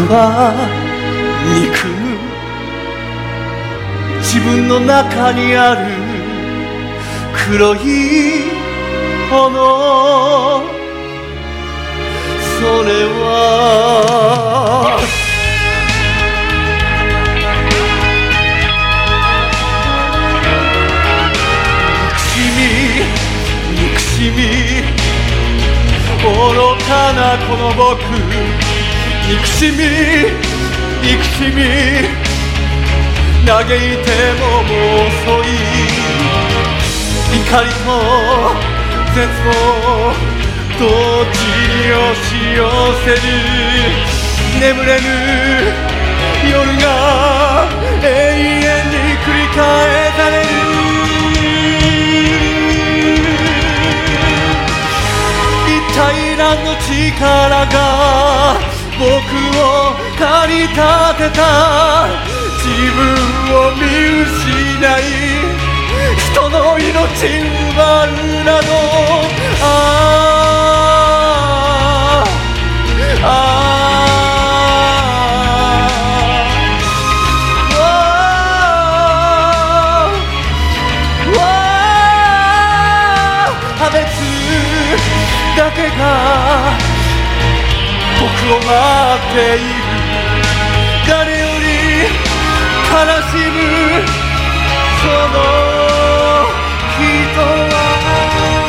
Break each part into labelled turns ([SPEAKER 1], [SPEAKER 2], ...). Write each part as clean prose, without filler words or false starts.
[SPEAKER 1] は憎む自分の中にある黒い炎、それは憎しみ愚かなこの僕、憎しみ嘆いてももう遅い、怒りと絶望同時に押し寄せる、眠れぬ夜が永遠に繰り返される。一体何の力が僕を駆り立てた、自分を見失い人の命奪うなど、差別だけが僕を待っている、誰より悲しむその人は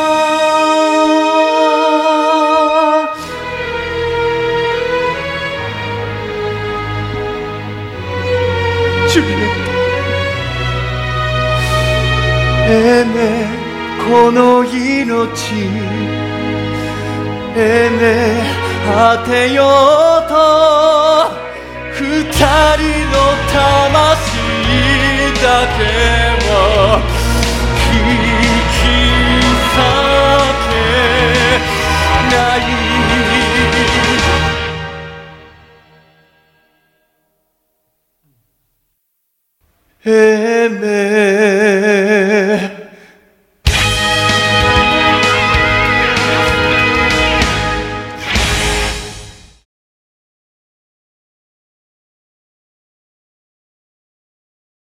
[SPEAKER 1] ジュリエット、この命果てようと、二人の魂だけは引き裂けない。